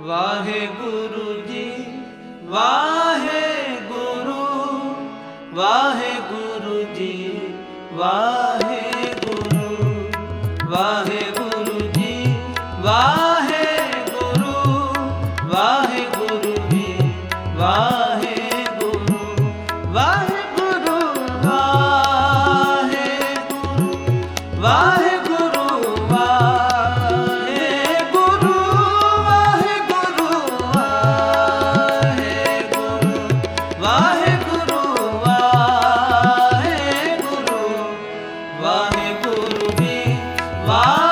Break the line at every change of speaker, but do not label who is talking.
Waheguru ji Waheguru, Waheguru ji Waheguru, Waheguru ji Waheguru, Waheguru ji Waheguru, Waheguru Waheguru, Waheguru Waheguru, Waheguru Waheguru, Waheguru Waheguru ji Waheguru.